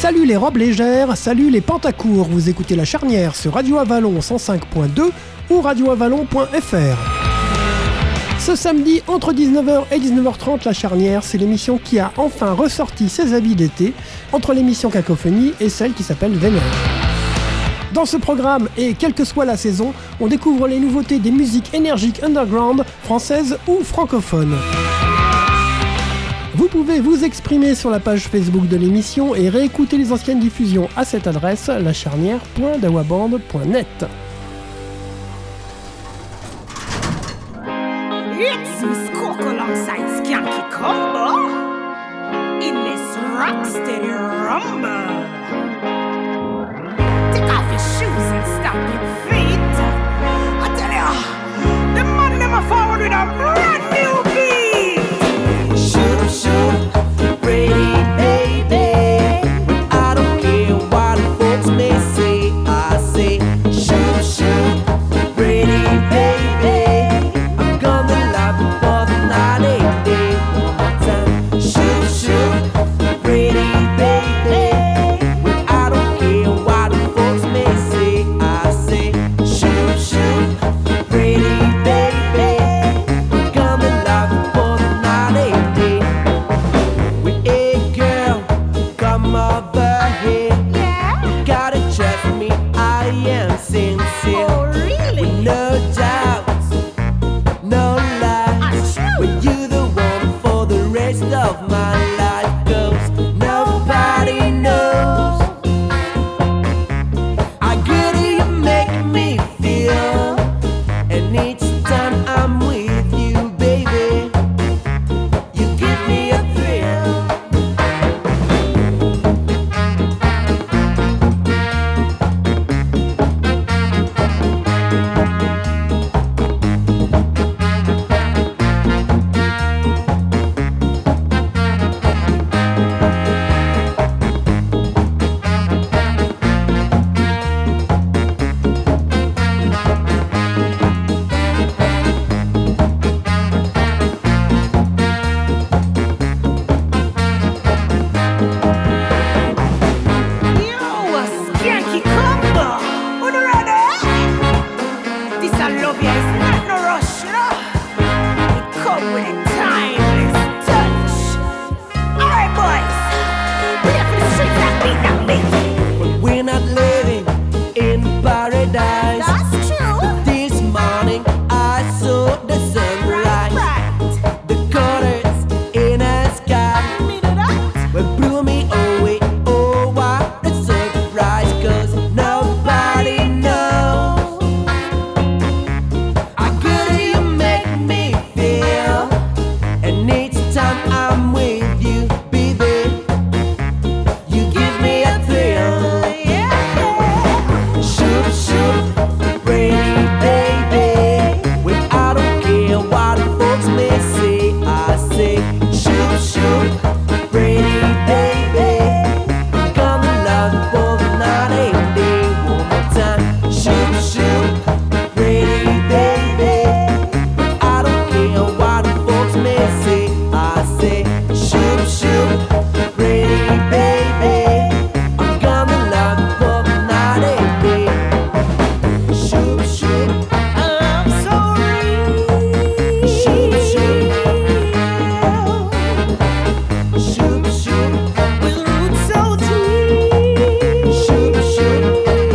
Salut les robes légères, salut les pantacours, vous écoutez La Charnière sur Radio Avalon 105.2 ou radioavalon.fr. Ce samedi, entre 19h et 19h30, La Charnière, c'est l'émission qui a enfin ressorti ses habits d'été, entre l'émission Cacophonie et celle qui s'appelle Vénère. Dans ce programme, et quelle que soit la saison, on découvre les nouveautés des musiques énergiques underground, françaises ou francophones. Vous pouvez vous exprimer sur la page Facebook de l'émission et réécouter les anciennes diffusions à cette adresse, lacharnière.dawaband.net. It's Miss Coco alongside Skanky Combo in this rocksteady rumble. Take off your shoes and stop your feet. I tell ya, the man them are forward with a brand new beat. Shoot, shoot, pretty baby. I don't care what folks may say. I say, shoot, shoot, pretty baby. I'm gonna love you for the night and day. One more time, shoot, shoot, pretty baby. I don't care what folks may say. I say, shoot, shoot, pretty baby. I'm gonna love you for the night and day. With a girl, come over here. You gotta trust me, I am sincere. Oh, really? With no doubts, no lies. When you're the one for the rest of my life goes, nobody knows how good you make me feel. And each time I'm with you, baby, you give me a thrill. Yo, Skanky Combo, on the ready? This I love ya, it's not no rush, you know. It come with a timeless touch. Alright, boys, we up in the streets that beat. But we're not living in paradise. That's true. This morning I saw the sunrise. The colors in the sky but blew me away. Oh, what a surprise, 'cause nobody knows how good you make me feel. And each time I'm with you, baby, you give me a thrill. Shoot, shoot, pretty baby. When I don't care what folks may say, I say, shoot, shoot, pretty baby. I'm gonna love you for the night and day. One more time, shoot, shoot, pretty baby. I don't care what folks may say, I say, shoot, shoot, pretty baby. I'm gonna love you for the night and day. Shoot, shoot, I'm sorry. Shoot, shoot, shoot, shoot, with roots so deep. Shoot, shoot,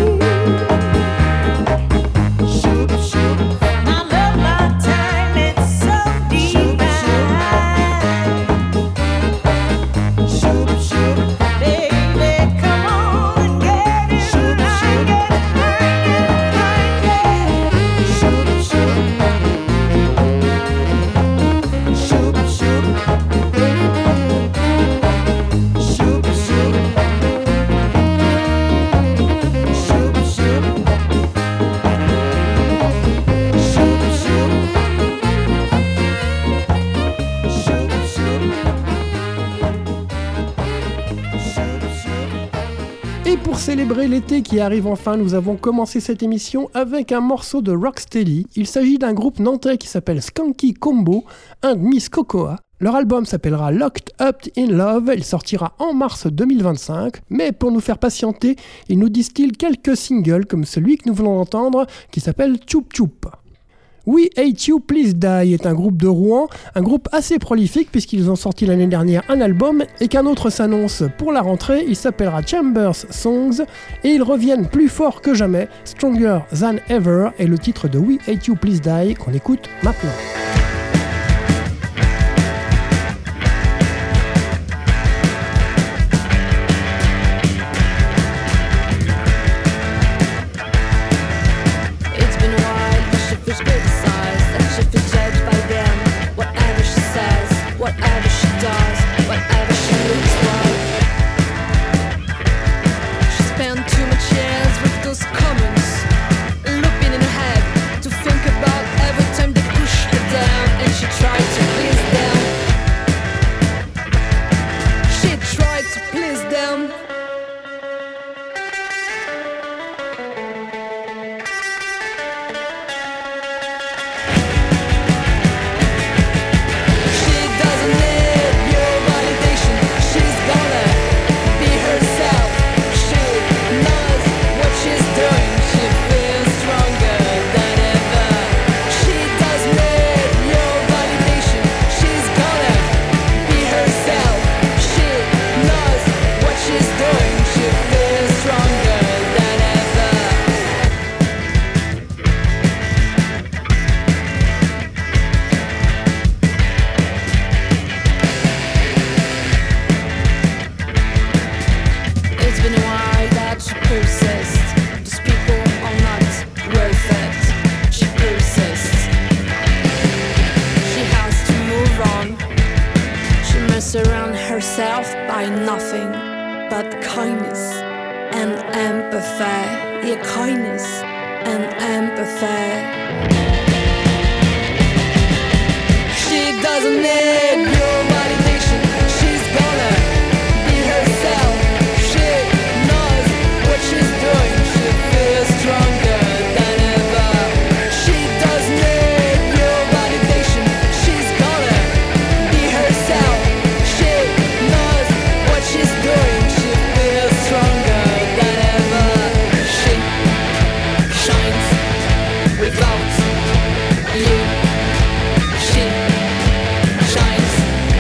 shoot, shoot. I love my time, it's so divine. Shoot, shoot, baby, come on and get it. Shoot, shoot, get it, shoot, shoot, shoot, shoot, shoot, Et pour célébrer l'été qui arrive enfin, nous avons commencé cette émission avec un morceau de Rocksteady. Il s'agit d'un groupe nantais qui s'appelle Skanky Combo, un de Miss Cocoa. Leur album s'appellera Locked Up in Love, il sortira en mars 2025, mais pour nous faire patienter, ils nous distillent quelques singles comme celui que nous venons d'entendre qui s'appelle Tchoub Tchoub. We Hate You Please Die est un groupe de Rouen, un groupe assez prolifique puisqu'ils ont sorti l'année dernière un album et qu'un autre s'annonce pour la rentrée, il s'appellera Chambers Songs et ils reviennent plus fort que jamais, Stronger Than Ever est le titre de We Hate You Please Die qu'on écoute maintenant. Surround herself by nothing but kindness and empathy. Yeah, kindness and empathy. She doesn't need your validation. She's gonna be herself. She knows what she's doing. She feels stronger than ever. She doesn't need your validation. She's gonna be herself. She's doing, she feels stronger than ever. She shines without you. She shines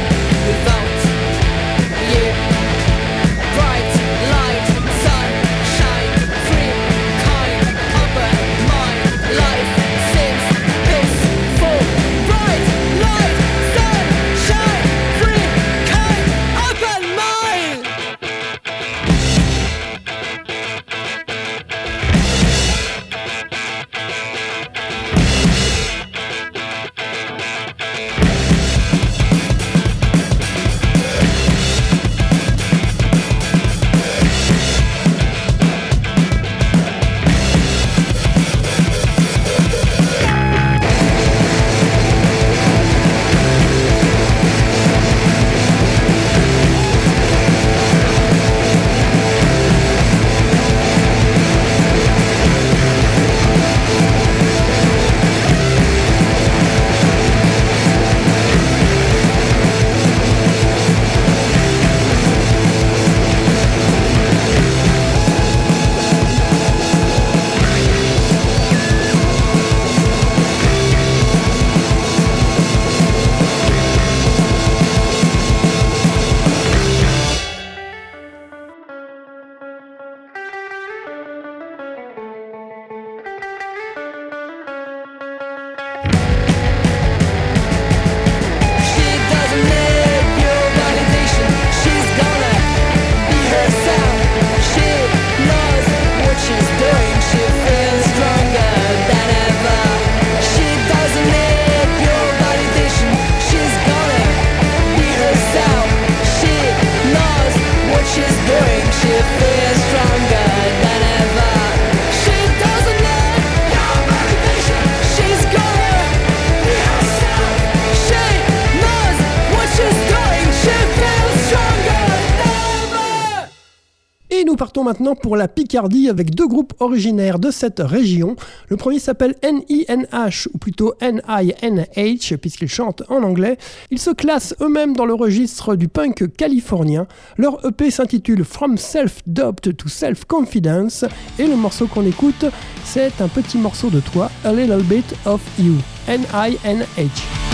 nous partons maintenant pour la Picardie avec deux groupes originaires de cette région. Le premier s'appelle NINH, ou plutôt NINH, puisqu'ils chantent en anglais. Ils se classent eux-mêmes dans le registre du punk californien. Leur EP s'intitule From Self-Doubt to Self-Confidence, et le morceau qu'on écoute, c'est un petit morceau de toi, A Little Bit of You, NINH.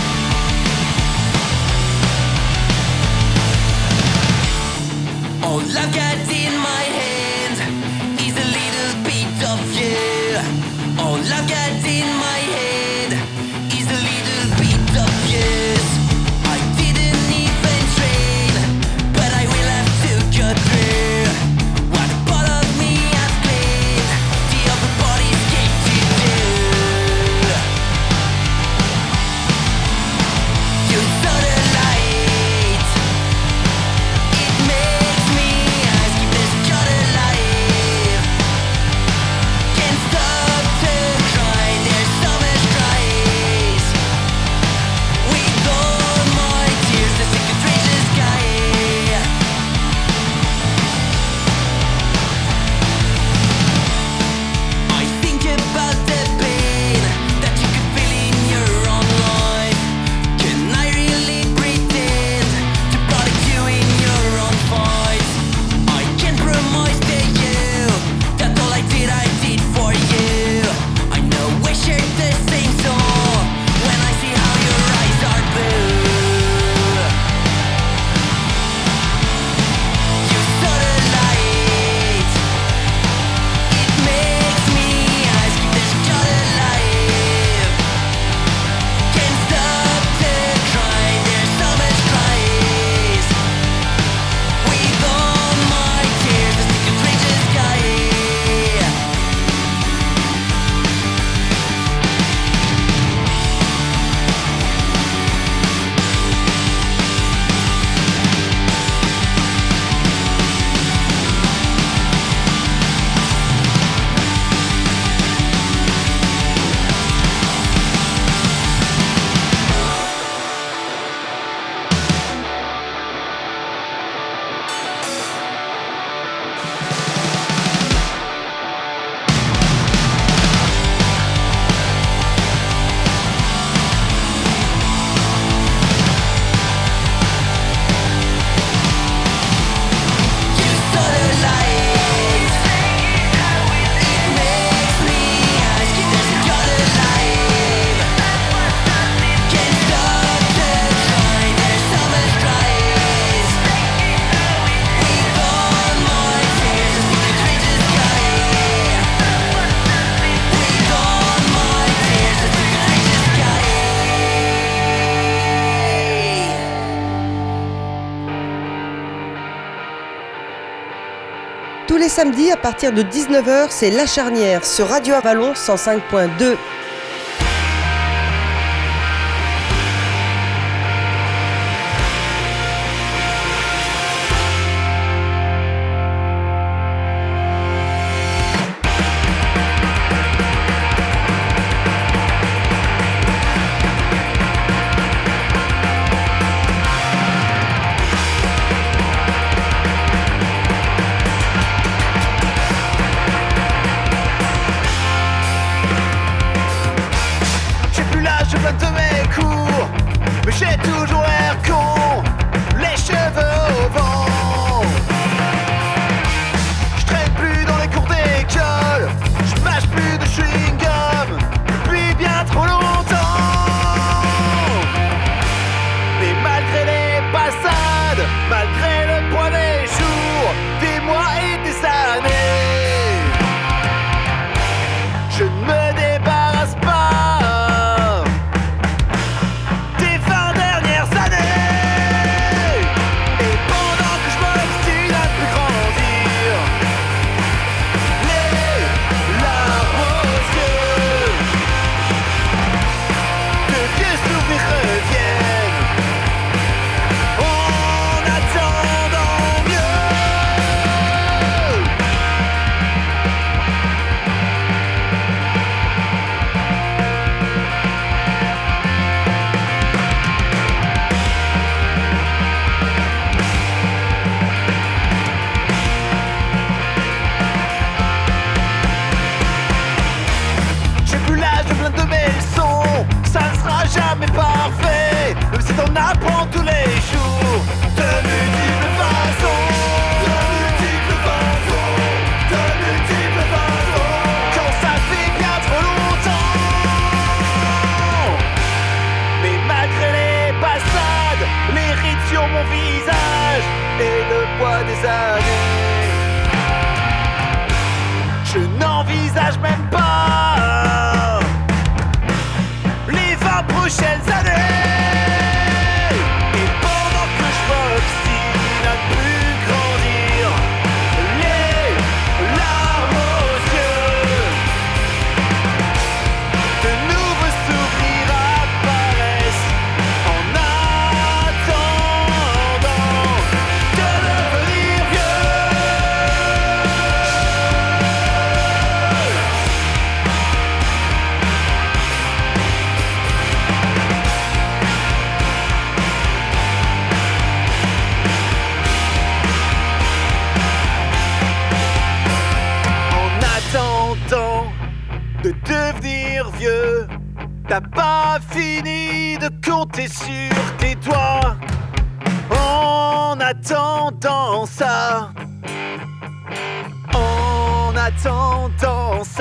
All I've got in my hand is a little bit of you. All I've got in my head is a little bit of you. I didn't even train, but I will have to go through what a part of me has played. The other body's scared to do. You saw the light. It makes me ask if there's God alive. Can't stop to cry. There's so much cries. With all my tears, the secret reaches sky. I think about the pain that you could feel in your own life. Can I really pretend to protect you in your own fight? I can't promise to you that all I did for you. I know we share the same soul when I see how your eyes are blue. You saw the light. It makes me ask if there's God alive. Can't stop to cry. There's so much cries. With all my tears, the secret reaches sky. You saw the light. It makes me ask if there's God alive. Can't stop to cry. There's so much cries. With all my tears, the secret reaches sky. With all my tears, the secret reaches sky. Tous les samedis à partir de 19h, c'est La Charnière sur Radio Avalon 105.2. t'en apprends tous les jours de multiples façons. De multiples façons. De multiples façons. Quand ça fait bien trop longtemps. Mais malgré les passades, les rides sur mon visage et le poids des années, je n'envisage même pas les 20 prochaines années. Et pendant que je m'obstine à ne plus grandir, les larmes aux yeux, de nouveaux sourires apparaissent en attendant de devenir vieux. De devenir vieux, t'as pas fini de compter sur tes doigts. En attendant ça, en attendant ça.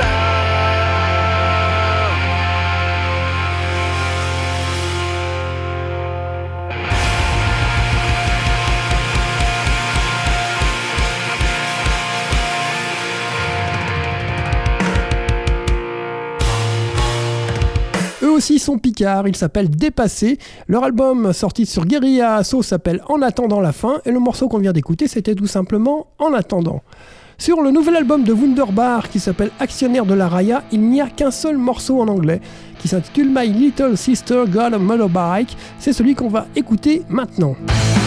Eux aussi sont picards, ils s'appellent Dépassés. Leur album sorti sur Guerilla Asso s'appelle En attendant la fin, et le morceau qu'on vient d'écouter c'était tout simplement En attendant. Sur le nouvel album de Wunderbar qui s'appelle Actionnaire de la Raya, il n'y a qu'un seul morceau en anglais qui s'intitule My Little Sister Got a Motorbike. C'est celui qu'on va écouter maintenant.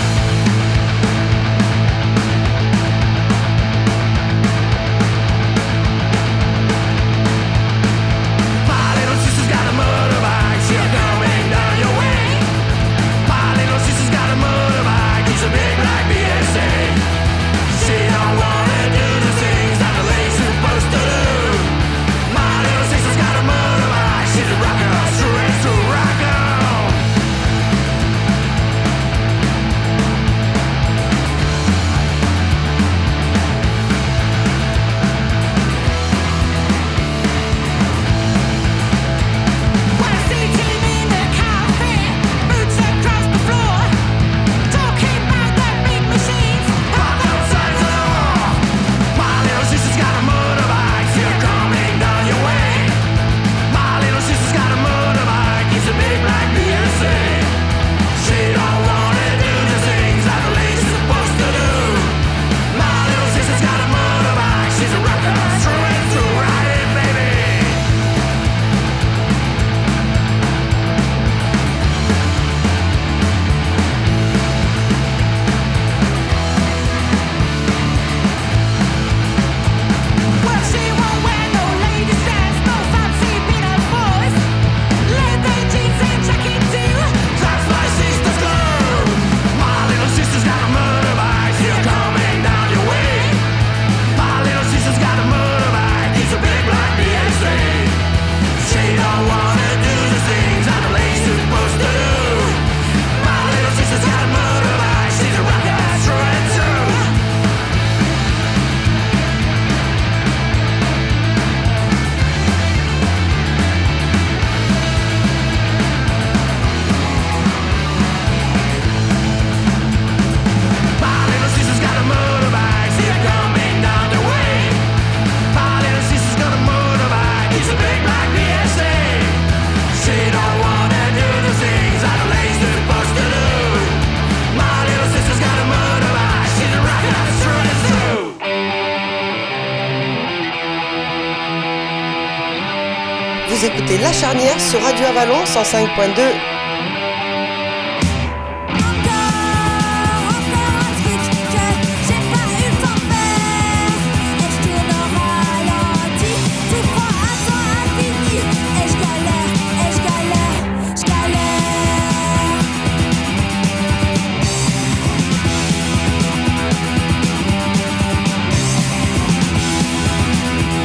Vous écoutez La Charnière sur Radio Avalon 105.2.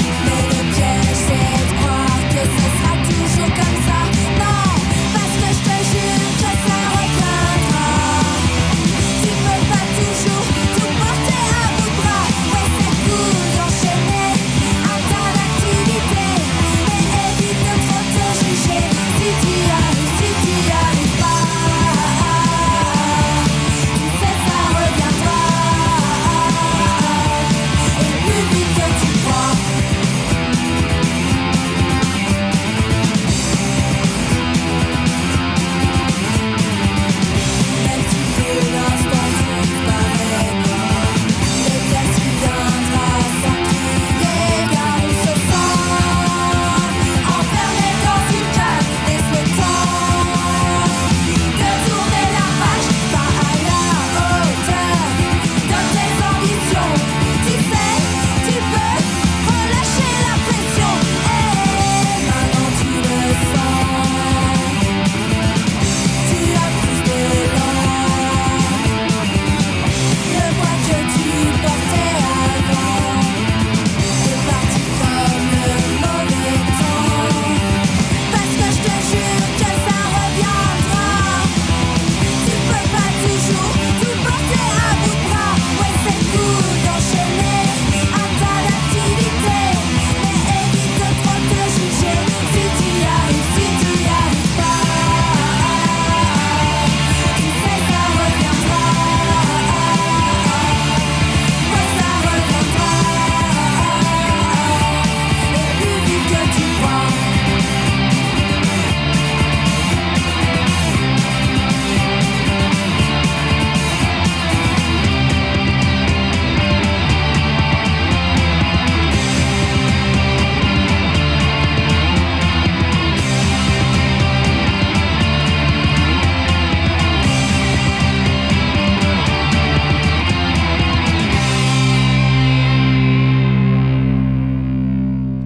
Que ce sera toujours comme ça. Non, parce que je te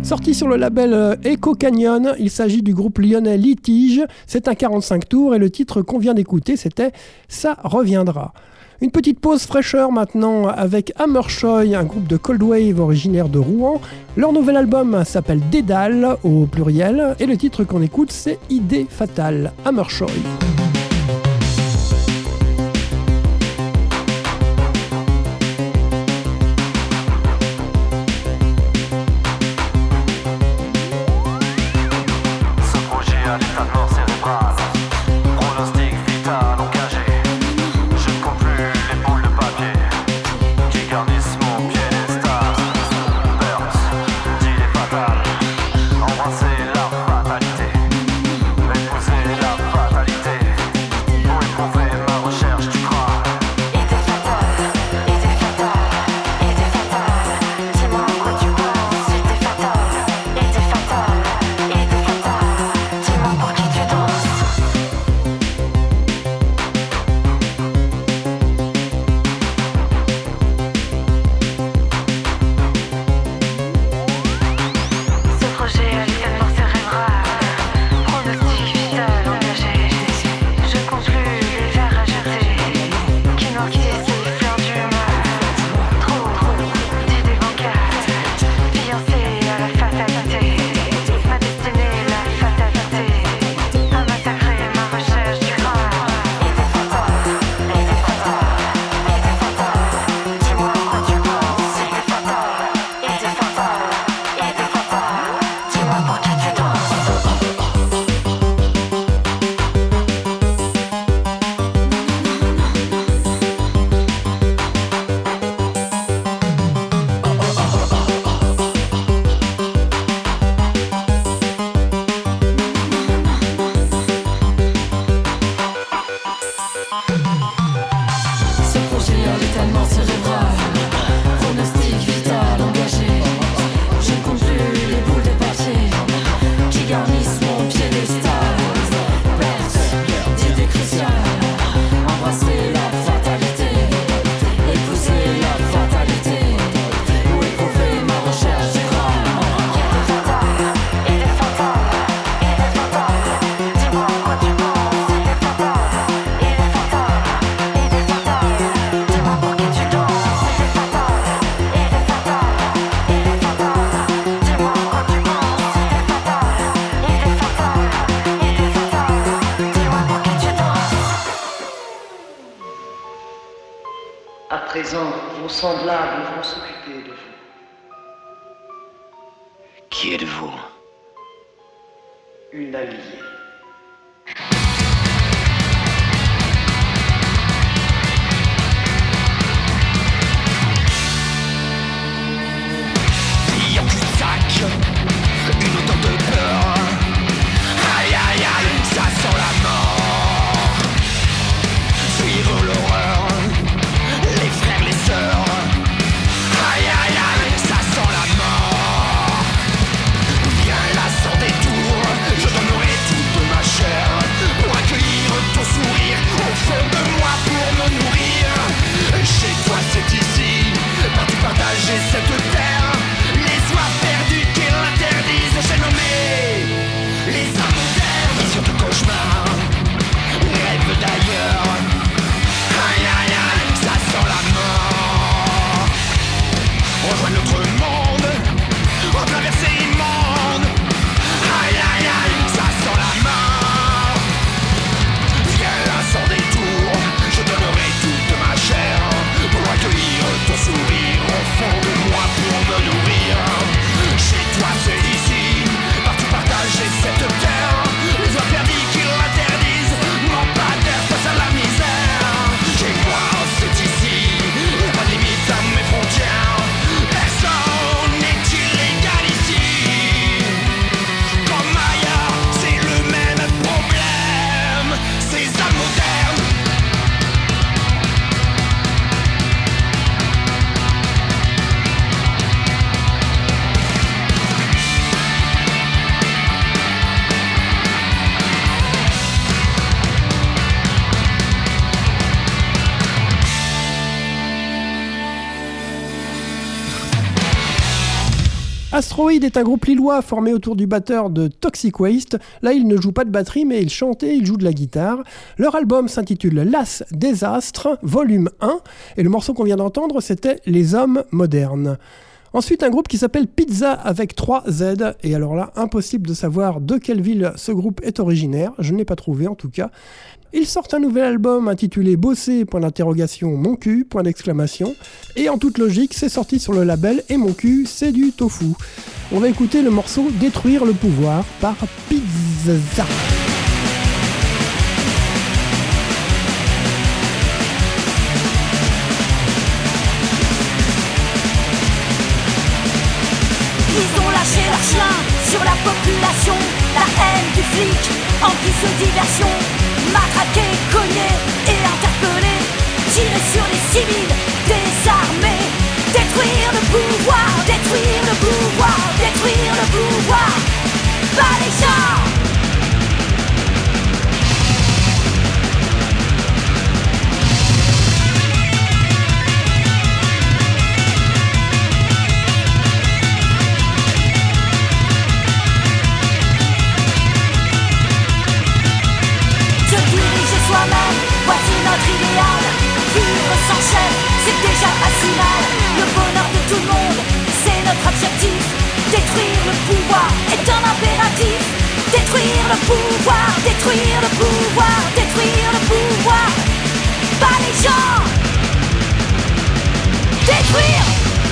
Sorti sur le label Echo Canyon, il s'agit du groupe lyonnais Litige. C'est un 45 tours et le titre qu'on vient d'écouter, c'était « Ça reviendra ». Une petite pause fraîcheur maintenant avec Hammershoy, un groupe de cold wave originaire de Rouen. Leur nouvel album s'appelle Dédale au pluriel et le titre qu'on écoute c'est Idée fatale, Hammershoy. À présent, vos semblables vont s'occuper de vous. Qui êtes-vous? Une alliée. Fille en cul-de-sac, une odeur de peur. Aïe aïe aïe, ça sent la mort. Suivre l'horreur, les frères, les sœurs. Aïe aïe aïe, ça sent la mort. Viens là sans détour, je donnerai tout Asteroid est un groupe lillois formé autour du batteur de Toxic Waste. Là, il ne joue pas de batterie, mais il chante et il joue de la guitare. Leur album s'intitule Las Désastres, volume 1, et le morceau qu'on vient d'entendre, c'était Les Hommes Modernes. Ensuite, un groupe qui s'appelle Pizza avec 3 Z, et alors là, impossible de savoir de quelle ville ce groupe est originaire, je ne l'ai pas trouvé en tout cas. Ils sortent un nouvel album intitulé Bosser, point d'interrogation, mon cul, point d'exclamation, et en toute logique, c'est sorti sur le label Et mon cul, c'est du tofu. On va écouter le morceau Détruire le pouvoir par Pizza. Ils ont lâché leur chien sur la population, la haine du flic, en guise de diversion. Matraquer, cogner et interpeller, tirer sur les civils, désarmer. Détruire le pouvoir, détruire le pouvoir, détruire le pouvoir. Pas les gens. Voici notre idéal, vivre sans chef, c'est déjà pas si mal. Le bonheur de tout le monde, c'est notre objectif. Détruire le pouvoir est un impératif. Détruire le pouvoir, détruire le pouvoir, détruire le pouvoir. Pas les gens. Détruire.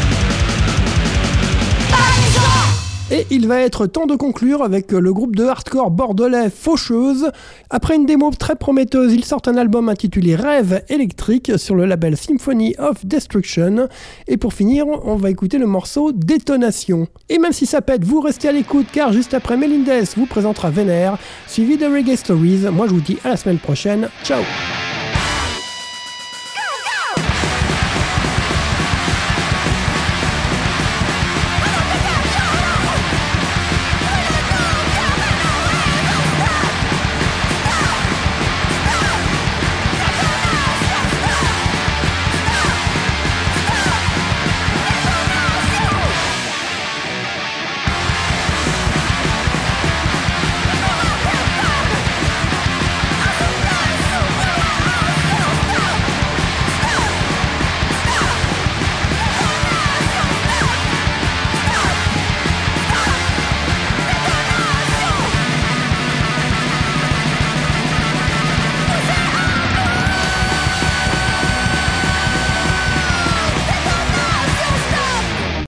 Pas les gens. Et il va être temps de conclure avec le groupe de hardcore bordelais Faucheuse. Après une démo très prometteuse, ils sortent un album intitulé Rêve électrique sur le label Symphony of Destruction. Et pour finir, on va écouter le morceau Détonation. Et même si ça pète, vous restez à l'écoute car juste après Melindres vous présentera Vénère, suivi de Reggae Stories. Moi je vous dis à la semaine prochaine. Ciao.